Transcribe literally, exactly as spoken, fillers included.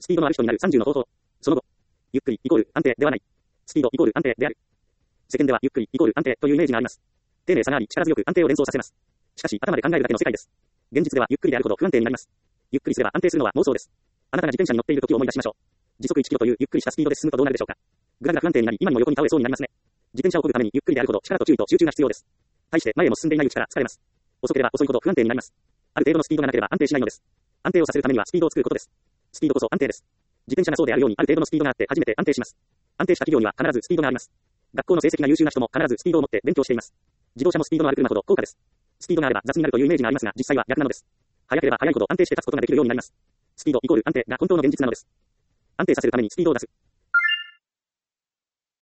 スピードのある人になるさんじゅうの方法。その後、ゆっくりイコール安定ではない。スピードイコール安定である。世間ではゆっくりイコール安定というイメージがあります。丁寧さがあり力強く安定を連想させます。しかし頭で考えるだけの世界です。現実ではゆっくりであるほど不安定になります。ゆっくりすれば安定するのは妄想です。あなたが自転車に乗っている時を思い出しましょう。時速いちキロというゆっくりしたスピードで進むとどうなるでしょうか。グラフが不安定になり今にも横に倒れそうになりますね。自転車を漕ぐためにゆっくりであるほど力と注意と集中が必要です。対して前へも進んでいないうちから疲れます。遅ければ遅いほど不安定になります。ある程度のスピードがなければ安定しないのです。安定をさせるためにはスピードを作ることです。スピードこそ安定です。自転車がそうであるようにある程度のスピードがあって初めて安定します。安定した企業には必ずスピードがあります。学校の成績が優秀な人も必ずスピードを持って勉強しています。自動車もスピードのある車ほど高価です。スピードがあれば雑になるというイメージがありますが実際は逆なのです。速ければ速いほど安定して立つことができるようになります。スピードイコール安定が本当の現実なのです。安定させるためにスピードを出す。